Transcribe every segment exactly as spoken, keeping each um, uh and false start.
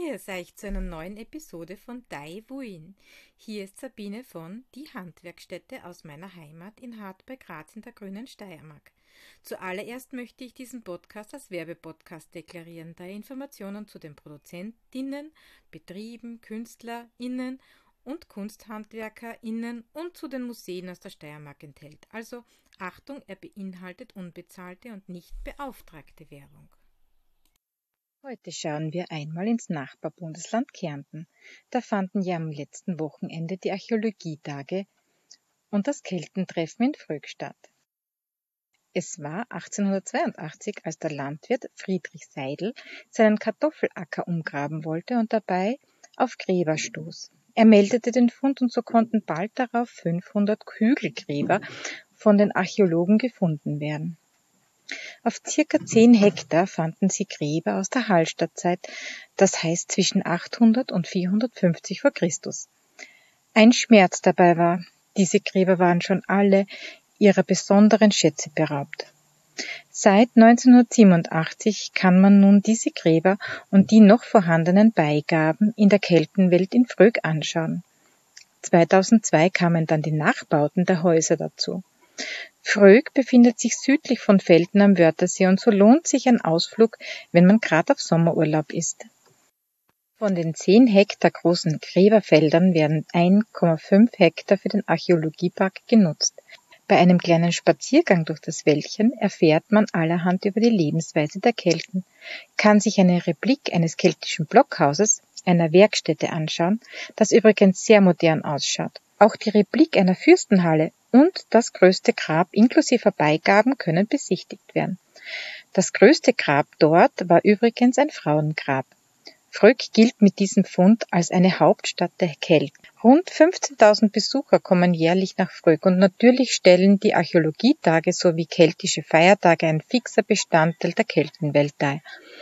Grüß euch zu einer neuen Episode von Dai Wuin. Hier ist Sabine von Die Handwerkstätte aus meiner Heimat in Hart bei Graz in der grünen Steiermark. Zuallererst möchte ich diesen Podcast als Werbepodcast deklarieren, da er Informationen zu den Produzentinnen, Betrieben, KünstlerInnen und KunsthandwerkerInnen und zu den Museen aus der Steiermark enthält. Also Achtung, er beinhaltet unbezahlte und nicht beauftragte Werbung. Heute schauen wir einmal ins Nachbarbundesland Kärnten. Da fanden ja am letzten Wochenende die Archäologietage und das Keltentreffen in Fröck statt. Es war achtzehnhundertzweiundachtzig, als der Landwirt Friedrich Seidel seinen Kartoffelacker umgraben wollte und dabei auf Gräber stoß. Er meldete den Fund und so konnten bald darauf fünfhundert Hügelgräber von den Archäologen gefunden werden. Auf circa zehn Hektar fanden sie Gräber aus der Hallstattzeit, das heißt zwischen achthundert und vierhundertfünfzig vor Christus. Ein Schmerz dabei war, diese Gräber waren schon alle ihrer besonderen Schätze beraubt. Seit neunzehnhundertsiebenundachtzig kann man nun diese Gräber und die noch vorhandenen Beigaben in der Keltenwelt in Fröck anschauen. zweitausendzwei kamen dann die Nachbauten der Häuser dazu. Fröck befindet sich südlich von Velten am Wörthersee und so lohnt sich ein Ausflug, wenn man gerade auf Sommerurlaub ist. Von den zehn Hektar großen Gräberfeldern werden eins Komma fünf Hektar für den Archäologiepark genutzt. Bei einem kleinen Spaziergang durch das Wäldchen erfährt man allerhand über die Lebensweise der Kelten, kann sich eine Replik eines keltischen Blockhauses, einer Werkstätte anschauen, das übrigens sehr modern ausschaut. Auch die Replik einer Fürstenhalle und das größte Grab inklusive Beigaben können besichtigt werden. Das größte Grab dort war übrigens ein Frauengrab. Fröck gilt mit diesem Fund als eine Hauptstadt der Kelten. Rund fünfzehntausend Besucher kommen jährlich nach Fröck und natürlich stellen die Archäologietage sowie keltische Feiertage ein fixer Bestandteil der Keltenwelt dar.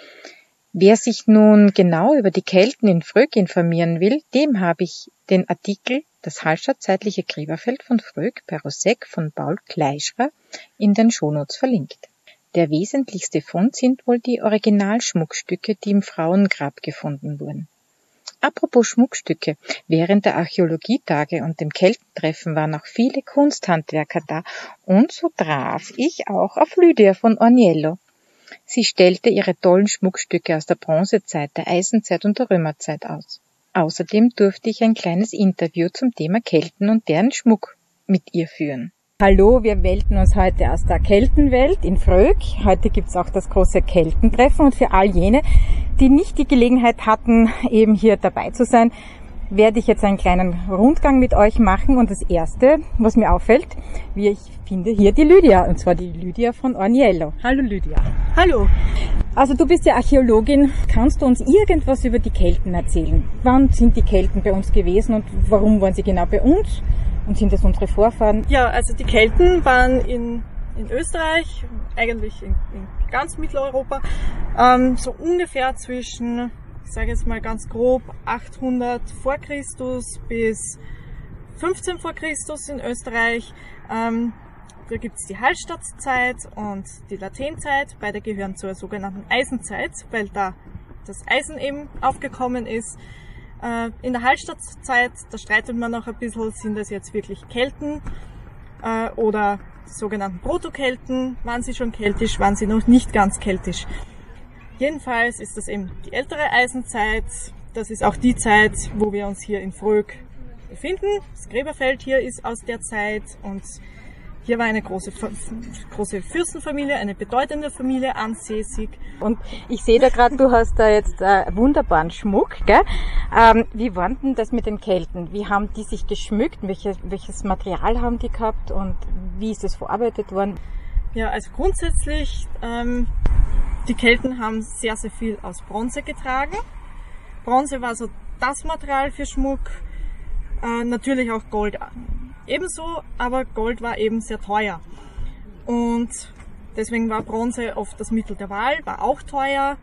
Wer sich nun genau über die Kelten in Fröck informieren will, dem habe ich den Artikel Das Hallstattzeitliche Gräberfeld von Fröck bei Rosegg von Paul Kleischrer in den Shownotes verlinkt. Der wesentlichste Fund sind wohl die Originalschmuckstücke, die im Frauengrab gefunden wurden. Apropos Schmuckstücke, während der Archäologietage und dem Keltentreffen waren auch viele Kunsthandwerker da und so traf ich auch auf Lydia von Orniello. Sie stellte ihre tollen Schmuckstücke aus der Bronzezeit, der Eisenzeit und der Römerzeit aus. Außerdem durfte ich ein kleines Interview zum Thema Kelten und deren Schmuck mit ihr führen. Hallo, wir melden uns heute aus der Keltenwelt in Fröck. Heute gibt's auch das große Keltentreffen und für all jene, die nicht die Gelegenheit hatten, eben hier dabei zu sein, werde ich jetzt einen kleinen Rundgang mit euch machen und das Erste, was mir auffällt, wie ich finde, hier die Lydia, und zwar die Lydia von Orniello. Hallo Lydia. Hallo. Also du bist ja Archäologin, kannst du uns irgendwas über die Kelten erzählen? Wann sind die Kelten bei uns gewesen und warum waren sie genau bei uns? Und sind das unsere Vorfahren? Ja, also die Kelten waren in, in Österreich, eigentlich in, in ganz Mitteleuropa, ähm, so ungefähr zwischen, ich sage jetzt mal ganz grob, achthundert vor Christus bis fünfzehn vor Christus in Österreich. Ähm, da gibt's die Hallstattzeit und die Latènezeit. Beide gehören zur sogenannten Eisenzeit, weil da das Eisen eben aufgekommen ist. In der Hallstattzeit, da streitet man noch ein bisschen, sind das jetzt wirklich Kelten äh, oder die sogenannten Protokelten, waren sie schon keltisch, waren sie noch nicht ganz keltisch. Jedenfalls ist das eben die ältere Eisenzeit, das ist auch die Zeit, wo wir uns hier in Fröck befinden. Das Gräberfeld hier ist aus der Zeit und hier war eine große, große Fürstenfamilie, eine bedeutende Familie ansässig. Und ich sehe da gerade, du hast da jetzt äh, wunderbaren Schmuck, gell? Ähm, wie war denn das mit den Kelten? Wie haben die sich geschmückt? Welche, welches Material haben die gehabt und wie ist das verarbeitet worden? Ja, also grundsätzlich, ähm, die Kelten haben sehr, sehr viel aus Bronze getragen. Bronze war so das Material für Schmuck, äh, natürlich auch Gold ebenso, aber Gold war eben sehr teuer und deswegen war Bronze oft das Mittel der Wahl, war auch teuer,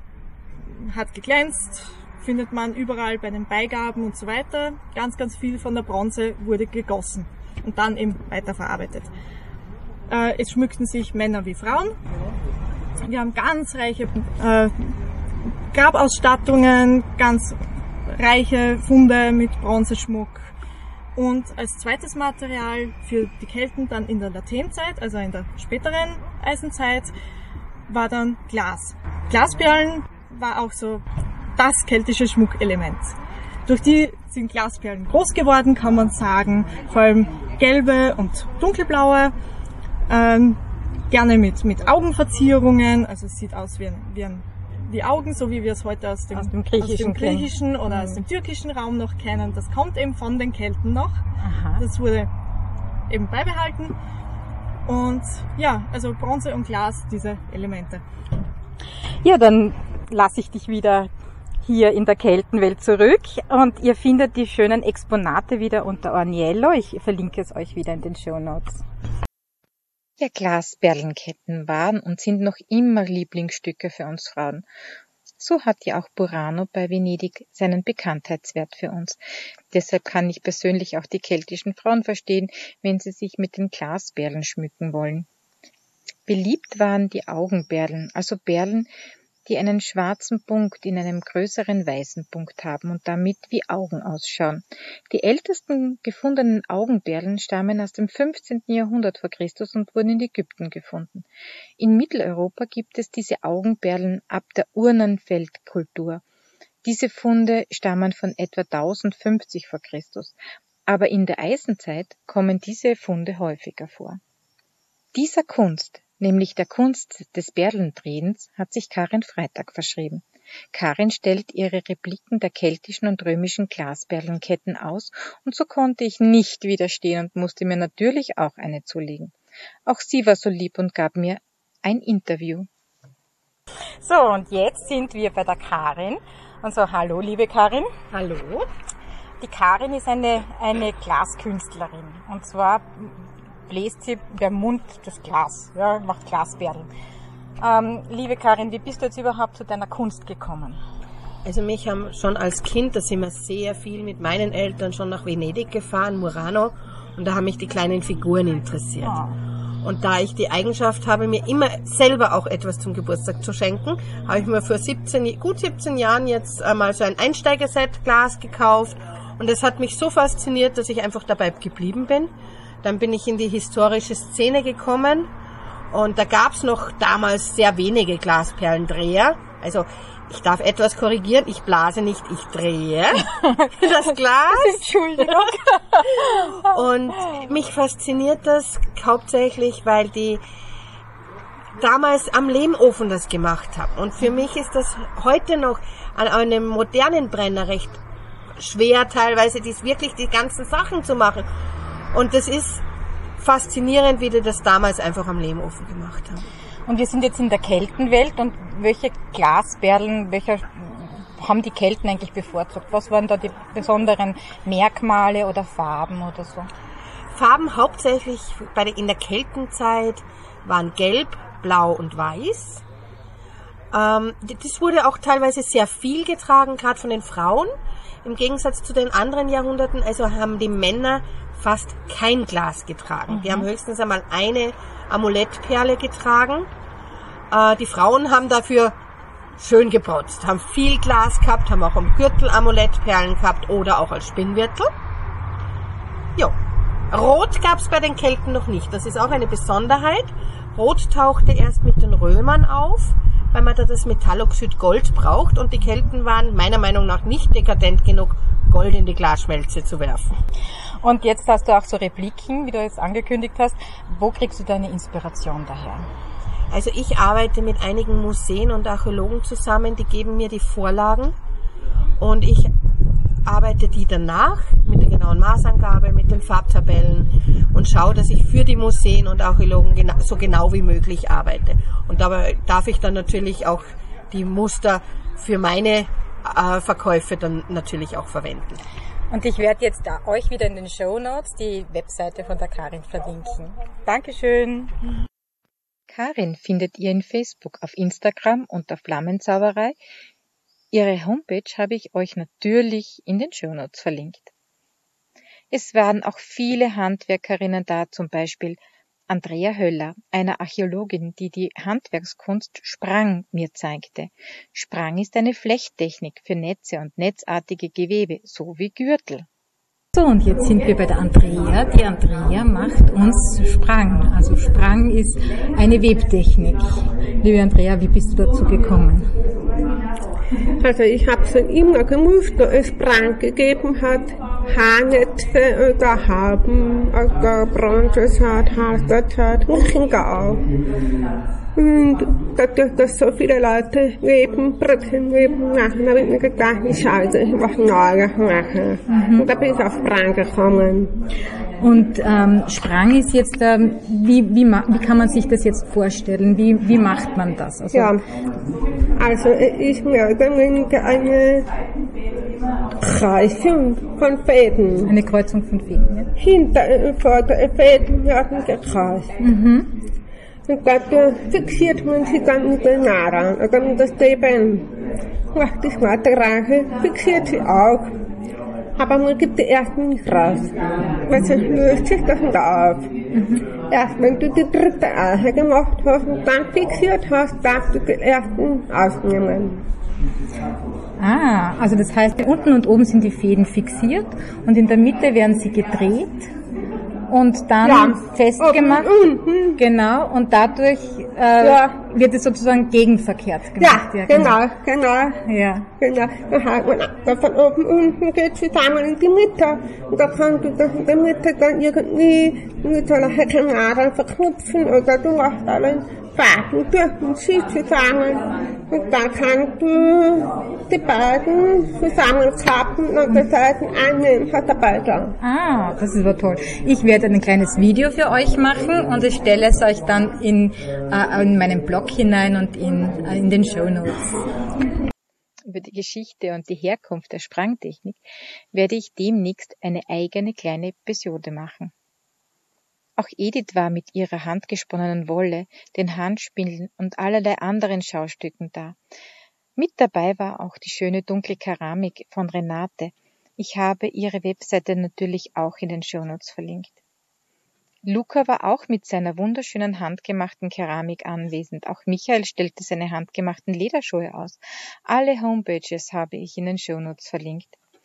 hat geglänzt, findet man überall bei den Beigaben und so weiter. Ganz, ganz viel von der Bronze wurde gegossen und dann eben weiterverarbeitet. Äh, es schmückten sich Männer wie Frauen. Wir haben ganz reiche äh, Grabausstattungen, ganz reiche Funde mit Bronzeschmuck. Und als zweites Material für die Kelten dann in der Latènezeit, also in der späteren Eisenzeit, war dann Glas. Glasperlen war auch so das keltische Schmuckelement. Durch die sind Glasperlen groß geworden, kann man sagen, vor allem gelbe und dunkelblaue, ähm, gerne mit, mit Augenverzierungen, also es sieht aus wie, ein, wie ein die Augen, so wie wir es heute aus dem, aus dem griechischen, aus dem griechischen oder mhm. aus dem türkischen Raum noch kennen. Das kommt eben von den Kelten noch. Aha. Das wurde eben beibehalten. Und ja, also Bronze und Glas, diese Elemente. Ja, dann lasse ich dich wieder hier in der Keltenwelt zurück und ihr findet die schönen Exponate wieder unter Orniello. Ich verlinke es euch wieder in den Shownotes. Ja, Glasperlenketten waren und sind noch immer Lieblingsstücke für uns Frauen. So hat ja auch Burano bei Venedig seinen Bekanntheitswert für uns. Deshalb kann ich persönlich auch die keltischen Frauen verstehen, wenn sie sich mit den Glasperlen schmücken wollen. Beliebt waren die Augenperlen, also Perlen, die einen schwarzen Punkt in einem größeren weißen Punkt haben und damit wie Augen ausschauen. Die ältesten gefundenen Augenperlen stammen aus dem fünfzehnten Jahrhundert vor Christus und wurden in Ägypten gefunden. In Mitteleuropa gibt es diese Augenperlen ab der Urnenfeldkultur. Diese Funde stammen von etwa tausendfünfzig vor Christus, aber in der Eisenzeit kommen diese Funde häufiger vor. Dieser Kunst, nämlich der Kunst des Perlendrehens, hat sich Karin Freitag verschrieben. Karin stellt ihre Repliken der keltischen und römischen Glasperlenketten aus und so konnte ich nicht widerstehen und musste mir natürlich auch eine zulegen. Auch sie war so lieb und gab mir ein Interview. So, und jetzt sind wir bei der Karin. Und so, hallo liebe Karin. Hallo. Die Karin ist eine, eine Glaskünstlerin und zwar bläst sie beim Mund das Glas, ja, macht Glasperlen. Ähm, liebe Karin, wie bist du jetzt überhaupt zu deiner Kunst gekommen? Also mich haben schon als Kind, da sind wir sehr viel mit meinen Eltern schon nach Venedig gefahren, Murano, und da haben mich die kleinen Figuren interessiert. Oh. Und da ich die Eigenschaft habe, mir immer selber auch etwas zum Geburtstag zu schenken, habe ich mir vor siebzehn, gut siebzehn Jahren jetzt einmal so ein Einsteigerset Glas gekauft und das hat mich so fasziniert, dass ich einfach dabei geblieben bin. Dann bin ich in die historische Szene gekommen und da gab's noch damals sehr wenige Glasperlendreher. Also ich darf etwas korrigieren, ich blase nicht, ich drehe das Glas. Entschuldigung. Und mich fasziniert das hauptsächlich, weil die damals am Lehmofen das gemacht haben. Und für mich ist das heute noch an einem modernen Brenner recht schwer, teilweise dies wirklich die ganzen Sachen zu machen. Und das ist faszinierend, wie die das damals einfach am Lehmofen gemacht haben. Und wir sind jetzt in der Keltenwelt und welche Glasperlen, welche haben die Kelten eigentlich bevorzugt? Was waren da die besonderen Merkmale oder Farben oder so? Farben hauptsächlich bei der, in der Keltenzeit waren gelb, blau und weiß. Ähm, das wurde auch teilweise sehr viel getragen, gerade von den Frauen. Im Gegensatz zu den anderen Jahrhunderten, also haben die Männer fast kein Glas getragen. Mhm. Die haben höchstens einmal eine Amulettperle getragen. Äh, die Frauen haben dafür schön geputzt, haben viel Glas gehabt, haben auch am Gürtel Amulettperlen gehabt oder auch als Spinnwirtel. Jo. Rot gab es bei den Kelten noch nicht. Das ist auch eine Besonderheit. Rot tauchte erst mit den Römern auf, weil man da das Metalloxid Gold braucht und die Kelten waren meiner Meinung nach nicht dekadent genug, Gold in die Glasschmelze zu werfen. Und jetzt hast du auch so Repliken, wie du jetzt angekündigt hast. Wo kriegst du deine Inspiration daher? Also ich arbeite mit einigen Museen und Archäologen zusammen, die geben mir die Vorlagen und ich arbeite die danach mit der genauen Maßangabe, mit den Farbtabellen und schaue, dass ich für die Museen und Archäologen gena- so genau wie möglich arbeite. Und dabei darf ich dann natürlich auch die Muster für meine äh, Verkäufe dann natürlich auch verwenden. Und ich werde jetzt da euch wieder in den Shownotes die Webseite von der Karin verlinken. Dankeschön. Karin findet ihr in Facebook, auf Instagram unter Flammenzauberei. Ihre Homepage habe ich euch natürlich in den Shownotes verlinkt. Es waren auch viele Handwerkerinnen da, zum Beispiel Andrea Höller, einer Archäologin, die die Handwerkskunst Sprang mir zeigte. Sprang ist eine Flechttechnik für Netze und netzartige Gewebe, sowie Gürtel. So, und jetzt sind wir bei der Andrea. Die Andrea macht uns Sprang. Also Sprang ist eine Webtechnik. Liebe Andrea, wie bist du dazu gekommen? Also ich habe schon immer gewusst, dass es Sprang gegeben hat, Haarnetze oder Haben oder Bronzeschat, Haarschat, Richengar. Und dadurch, dass so viele Leute weben, Brötchen weben machen, habe ich mir gedacht, ich sollte was Neues machen. Mhm. Und da bin ich auf Sprang gekommen. Und ähm, Sprang ist jetzt, ähm, wie, wie, wie kann man sich das jetzt vorstellen? Wie, wie macht man das? Also, ja, also ich mehr oder weniger eine Kreuzung von Fäden. Eine Kreuzung von Fäden, ja? Hinter und vor der Fäden werden gekreist. Mhm. Und dadurch fixiert man sie dann mit der Nadel oder mit der Stäben. Macht die zweite Reihe, fixiert sie auch. Aber man gibt die ersten nicht raus. Weil sonst löst sich das nicht auf. Mhm. Erst wenn du die dritte Reihe gemacht hast und dann fixiert hast, darfst du die ersten ausnehmen. Ah, also das heißt, unten und oben sind die Fäden fixiert und in der Mitte werden sie gedreht und dann ja, festgemacht. Unten. Genau, und dadurch äh, ja. wird es sozusagen gegenverkehrt gemacht. Ja, ja genau, genau. Ja. Genau. Dann von oben unten geht es zusammen in die Mitte. Und da kannst du das in der Mitte dann irgendwie mit einer Nadel verknüpfen oder du machst einen Faden durch und ziehst zusammen. Und dann kannst du die beiden zusammenklappen und die Seiten annehmen, hat der Beitrag. Ah, das ist aber toll. Ich werde ein kleines Video für euch machen und ich stelle es euch dann in, äh, in meinen Blog hinein und in, äh, in den Shownotes. Über die Geschichte und die Herkunft der Sprangtechnik werde ich demnächst eine eigene kleine Episode machen. Auch Edith war mit ihrer handgesponnenen Wolle, den Handspindeln und allerlei anderen Schaustücken da. Mit dabei war auch die schöne dunkle Keramik von Renate. Ich habe ihre Webseite natürlich auch in den Shownotes verlinkt. Luca war auch mit seiner wunderschönen handgemachten Keramik anwesend. Auch Michael stellte seine handgemachten Lederschuhe aus. Alle Homepages habe ich in den Shownotes verlinkt.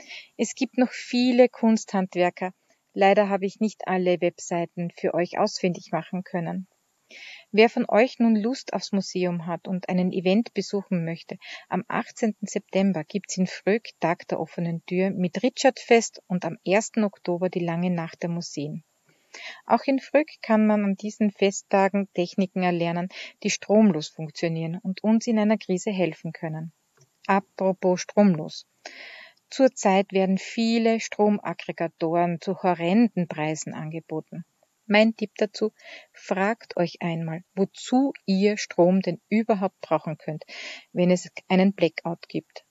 Es gibt noch viele Kunsthandwerker. Leider habe ich nicht alle Webseiten für euch ausfindig machen können. Wer von euch nun Lust aufs Museum hat und einen Event besuchen möchte, am achtzehnten September gibt's in Fröck Tag der offenen Tür mit Richardfest und am ersten Oktober die lange Nacht der Museen. Auch in Fröck kann man an diesen Festtagen Techniken erlernen, die stromlos funktionieren und uns in einer Krise helfen können. Apropos stromlos. Zurzeit werden viele Stromaggregatoren zu horrenden Preisen angeboten. Mein Tipp dazu, fragt euch einmal, wozu ihr Strom denn überhaupt brauchen könnt, wenn es einen Blackout gibt.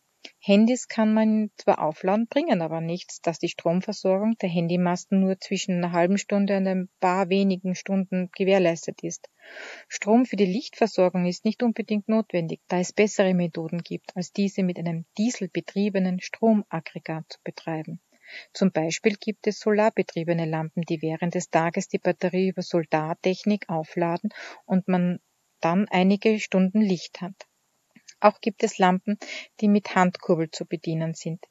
Handys kann man zwar aufladen, bringen aber nichts, dass die Stromversorgung der Handymasten nur zwischen einer halben Stunde und ein paar wenigen Stunden gewährleistet ist. Strom für die Lichtversorgung ist nicht unbedingt notwendig, da es bessere Methoden gibt, als diese mit einem dieselbetriebenen Stromaggregat zu betreiben. Zum Beispiel gibt es solarbetriebene Lampen, die während des Tages die Batterie über Solartechnik aufladen und man dann einige Stunden Licht hat. Auch gibt es Lampen, die mit Handkurbel zu bedienen sind.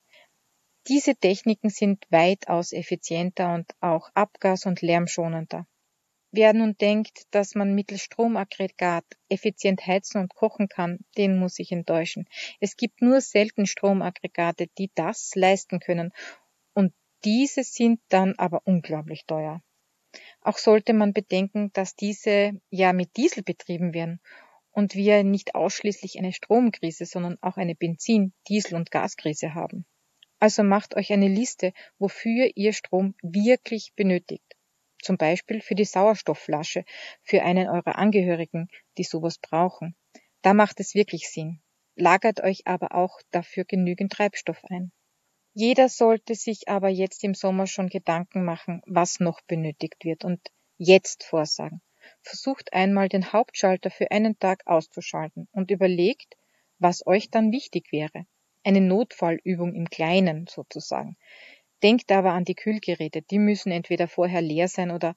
Diese Techniken sind weitaus effizienter und auch abgas- und lärmschonender. Wer nun denkt, dass man mittels Stromaggregat effizient heizen und kochen kann, den muss ich enttäuschen. Es gibt nur selten Stromaggregate, die das leisten können, und diese sind dann aber unglaublich teuer. Auch sollte man bedenken, dass diese ja mit Diesel betrieben werden und wir nicht ausschließlich eine Stromkrise, sondern auch eine Benzin-, Diesel- und Gaskrise haben. Also macht euch eine Liste, wofür ihr Strom wirklich benötigt. Zum Beispiel für die Sauerstoffflasche, für einen eurer Angehörigen, die sowas brauchen. Da macht es wirklich Sinn. Lagert euch aber auch dafür genügend Treibstoff ein. Jeder sollte sich aber jetzt im Sommer schon Gedanken machen, was noch benötigt wird, und jetzt vorsagen. Versucht einmal den Hauptschalter für einen Tag auszuschalten und überlegt, was euch dann wichtig wäre. Eine Notfallübung im Kleinen sozusagen. Denkt aber an die Kühlgeräte, die müssen entweder vorher leer sein oder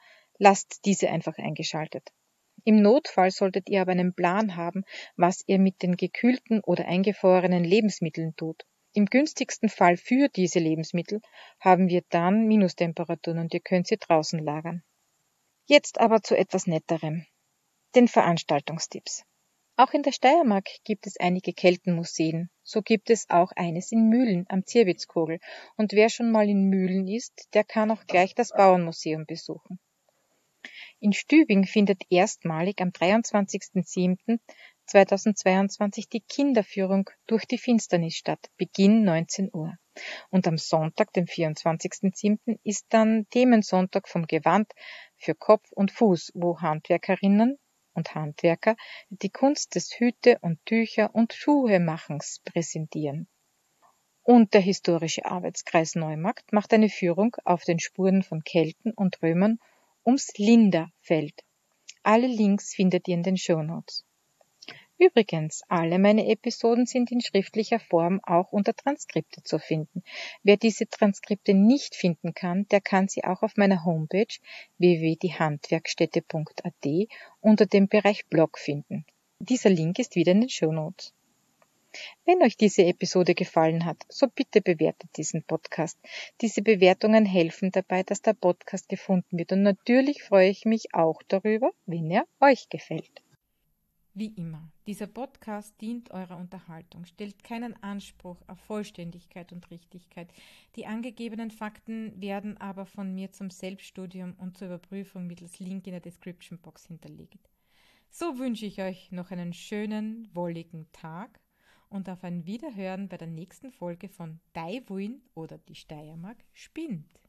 lasst diese einfach eingeschaltet. Im Notfall solltet ihr aber einen Plan haben, was ihr mit den gekühlten oder eingefrorenen Lebensmitteln tut. Im günstigsten Fall für diese Lebensmittel haben wir dann Minustemperaturen und ihr könnt sie draußen lagern. Jetzt aber zu etwas Netterem, den Veranstaltungstipps. Auch in der Steiermark gibt es einige Keltenmuseen, so gibt es auch eines in Mühlen am Zierwitzkogel und wer schon mal in Mühlen ist, der kann auch gleich das Bauernmuseum besuchen. In Stübing findet erstmalig am dreiundzwanzigsten siebten zweitausendzweiundzwanzig die Kinderführung durch die Finsternis statt, Beginn neunzehn Uhr. Und am Sonntag, dem vierundzwanzigsten siebten ist dann Themensonntag vom Gewand für Kopf und Fuß, wo Handwerkerinnen und Handwerker die Kunst des Hüte- und Tücher- und Schuhemachens präsentieren. Und der historische Arbeitskreis Neumarkt macht eine Führung auf den Spuren von Kelten und Römern ums Linderfeld. Alle Links findet ihr in den Shownotes. Übrigens, alle meine Episoden sind in schriftlicher Form auch unter Transkripte zu finden. Wer diese Transkripte nicht finden kann, der kann sie auch auf meiner Homepage w w w punkt die handwerkstätte punkt a t unter dem Bereich Blog finden. Dieser Link ist wieder in den Shownotes. Wenn euch diese Episode gefallen hat, so bitte bewertet diesen Podcast. Diese Bewertungen helfen dabei, dass der Podcast gefunden wird und natürlich freue ich mich auch darüber, wenn er euch gefällt. Wie immer, dieser Podcast dient eurer Unterhaltung, stellt keinen Anspruch auf Vollständigkeit und Richtigkeit. Die angegebenen Fakten werden aber von mir zum Selbststudium und zur Überprüfung mittels Link in der Description Box hinterlegt. So wünsche ich euch noch einen schönen, wolligen Tag und auf ein Wiederhören bei der nächsten Folge von Dai Wuin oder die Steiermark spinnt.